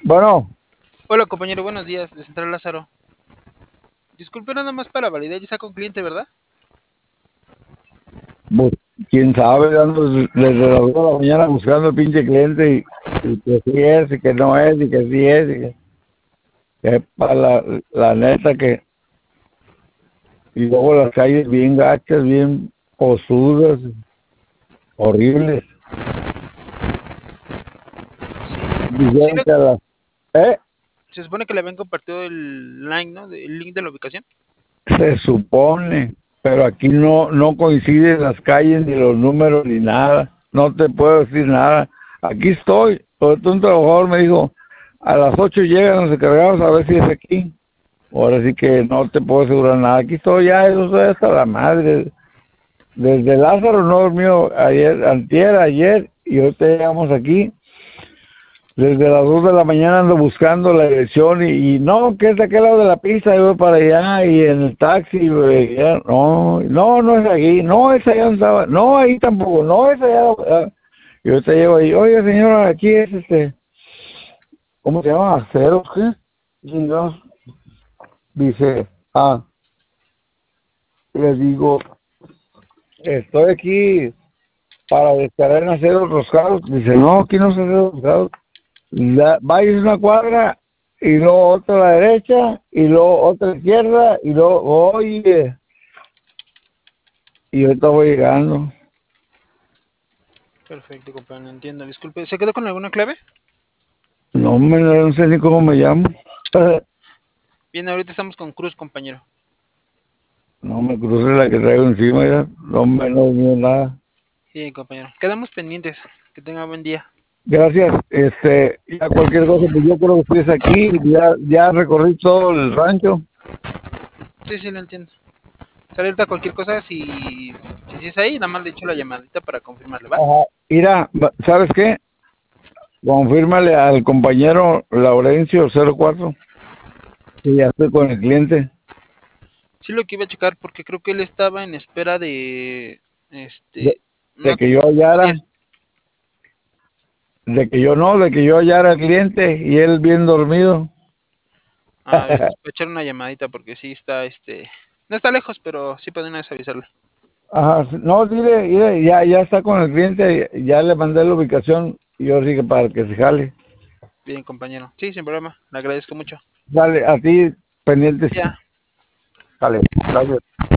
Bueno, Hola compañero, buenos días, de Central Lázaro. Disculpe nada más para validar, ya está con cliente, ¿verdad? pues, quién sabe, ando desde las 2 de la mañana buscando el pinche cliente y que sí es, y que no es, y que sí es, que es para la neta que, y luego las calles bien gachas, bien posudas, horribles. Sí, Dijeron que a las, ¿eh? se supone que le habían compartido el link, ¿no? El link de la ubicación. Se supone, pero aquí no coinciden las calles, ni los números, ni nada. No te puedo decir nada. Aquí estoy. Ahorita un trabajador me dijo, a las 8 llegan los encargados a ver si es aquí. Ahora sí que no te puedo asegurar nada. Aquí estoy ya, eso estoy hasta la madre. Desde Lázaro no dormió ayer, antier, ayer, y ahorita llegamos aquí. Desde las 2 de la mañana ando buscando la dirección y no, que es de aquel lado de la pista, yo voy para allá y en el taxi, güey, ya, no es aquí, no es allá donde estaba, no, ahí tampoco, no es allá, yo te llevo ahí, oye señora, aquí es ¿cómo se llama? ¿Acero qué? Chingados. Dice, le digo, estoy aquí para descargar en aceros roscados, dice, no, aquí no se aceros roscados. Vais una cuadra y luego otra a la derecha y luego otra a la izquierda y luego, oye, y yo estaba llegando. Perfecto, compañero, entiendo. Disculpe, ¿se quedó con alguna clave? No sé ni cómo me llamo. Bien, ahorita estamos con Cruz, compañero. No me crucé la que traigo encima ya. No veo nada. Bien, compañero. Quedamos pendientes. Que tenga buen día. Gracias. Ya cualquier cosa, pues yo creo que estés aquí. Ya recorrí todo el rancho. Sí, sí, lo entiendo. Sale ahorita cualquier cosa, si es ahí, nada más le echo la llamadita para confirmarle, ¿va? Ajá. Mira, ¿sabes qué? Confírmale al compañero Laurencio 04 que ya estoy con el cliente. Sí, lo que iba a checar, porque creo que él estaba en espera De, este, de no, que yo no hallara. días. De que yo hallara al cliente y él bien dormido. A ver, entonces voy a echar una llamadita porque sí está, no está lejos, pero sí pueden avisarle. Ajá, no, dile, ya está con el cliente, ya le mandé la ubicación y yo sí que para que se jale. Bien, compañero. Sí, sin problema. Le agradezco mucho. Dale, a ti pendientes. Ya. Dale, gracias.